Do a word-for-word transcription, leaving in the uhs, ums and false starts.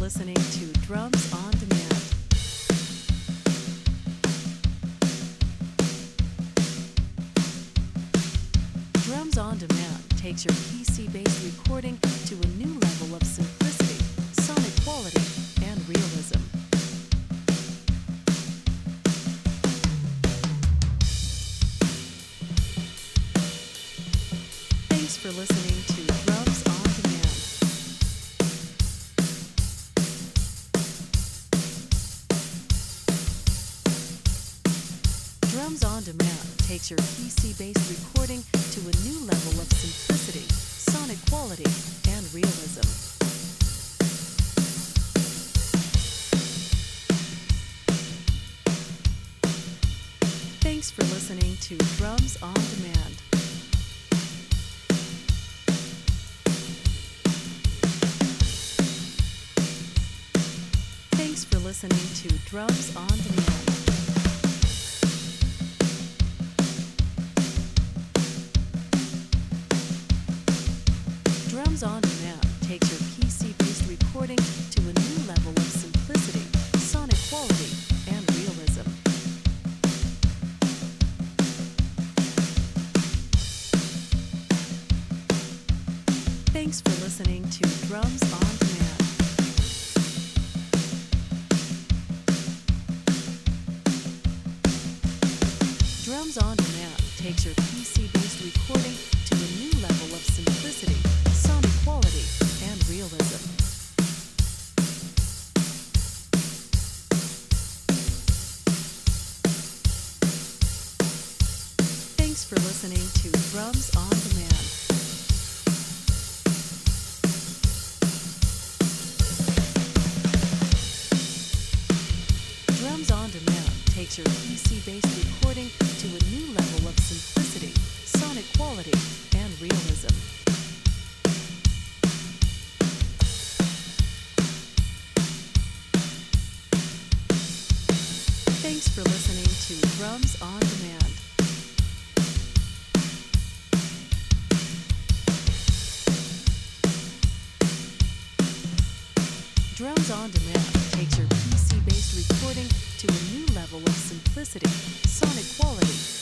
listening to Drums on Demand. Drums on Demand takes your P C-based recording to a new level of simplicity, sonic quality, and realism. Thanks for listening to Drums on Demand. Drums on Demand takes your P C-based recording to a new level of simplicity, sonic quality, and realism. Thanks for listening to Drums on Demand. Thanks for listening to Drums on Demand. Drums on Demand takes your P C-based recording to a new level of simplicity, sonic quality, and realism. Thanks for listening to Drums on Demand. Drums on Demand takes your P C-based recording to a new level of simplicity, sonic quality, and realism. Thanks for listening to Drums on Demand. Drums on Demand takes your P C-based recording to a new level of simplicity, sonic quality, and realism. Thanks for listening to Drums on Demand. Drums on Demand takes your P C-based recording to a new level of simplicity, sonic quality,